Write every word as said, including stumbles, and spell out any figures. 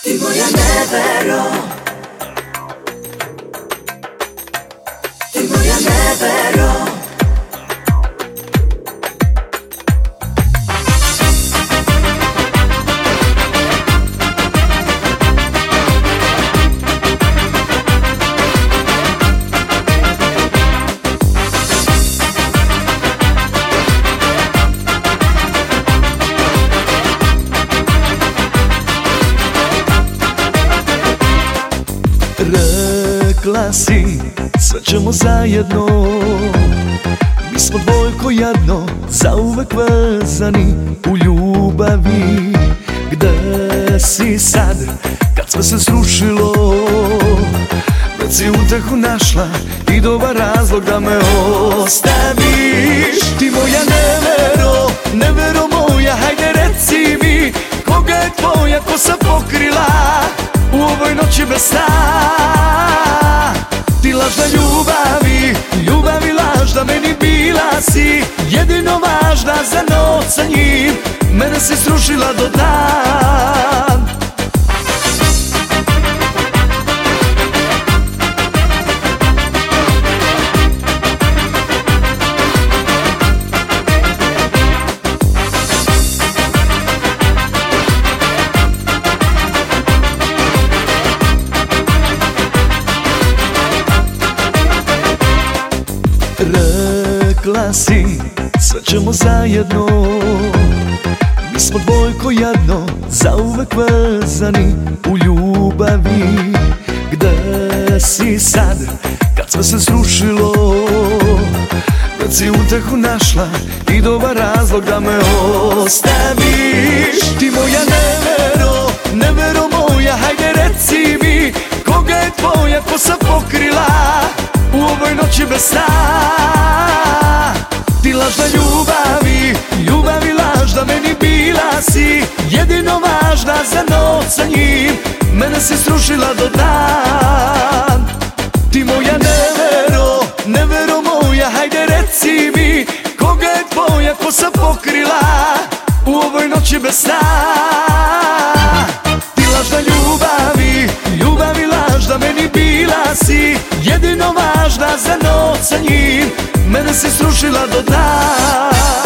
Ti moja nevero, ti moja nevero. Rekla si, sve ćemo zajedno. Mi smo dvojko jedno, zauvek vezani u ljubavi. Gde si sad, kad sve se srušilo? Već si utehu našla i dobar razlog da me ostaviš. Ti moja nevero, nevero moja, hajde reci mi, koga je tvoja kosa pokrila u ovoj noći bez sna? Ti lažna ljubavi, ljubavi lažna, meni bila si jedino važna za noć sa njim. Mene si srušila do dna. Rekla si, sve ćemo zajedno. Mi smo dvojko jedno, zauvek vezani u ljubavi. Gde si sad, kad sve se srušilo? Već si utehu našla i dobar razlog da me ostaviš. Ti moja nevero, nevero moja, hajde reci mi, koga je tvoja kosa pokrila u ovoj noći bez sna? Ti lažna ljubavi, ljubavi lažna, meni bila si jedino važna za noć sa njim. Mene si srušila do dna. Ti moja nevero, nevero moja, hajde reci mi, koga je tvoja kosa pokrila u ovoj noći bez sna? Ti lažna ljubavi, ljubavi lažna, meni bila si jedino važna za noć sa njim. Mene si srušila do dna.